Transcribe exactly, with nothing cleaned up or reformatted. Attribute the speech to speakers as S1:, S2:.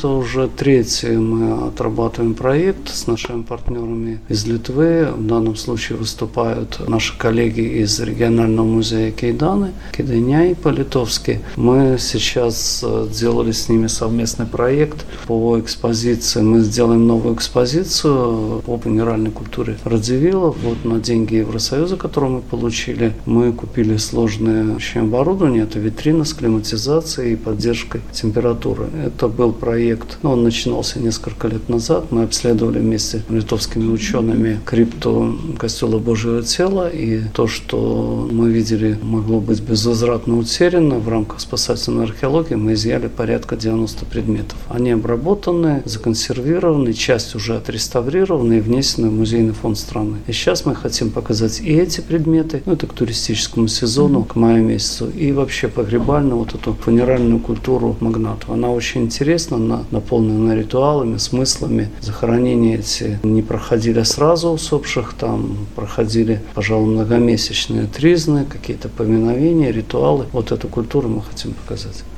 S1: это уже третий мы отрабатываем проект с нашими партнерами из Литвы. В данном случае выступают наши коллеги из регионального музея Кейданы, Кеденяй по-литовски. Мы сейчас делали с ними совместный проект по экспозиции. Мы сделаем новую экспозицию по минеральной культуре Радзивилла. Вот на деньги Евросоюза, которые мы получили, мы купили сложное оборудование. Это витрина с климатизацией и поддержкой температуры. Это был проект, ну, он начинался несколько лет назад. Мы обследовали вместе с литовскими учеными крипту Костела Божьего Тела, и то, что мы видели, могло быть безвозвратно утеряно. В рамках спасательной археологии мы изъяли порядка девяноста предметов. Они обработаны, законсервированы, часть уже отреставрирована и внесены в музейный фонд страны. И сейчас мы хотим показать и эти предметы, ну, это к туристическому сезону, mm-hmm. к маю месяцу, и вообще погребальную вот эту фунеральную культуру магнатов. Она очень интересна, она наполнена ритуалами, смыслами. Захоронения эти не проходили сразу усопших, там проходили, пожалуй, многомесячные тризны, какие-то поминовения, ритуалы. Вот эту культуру мы хотим показать.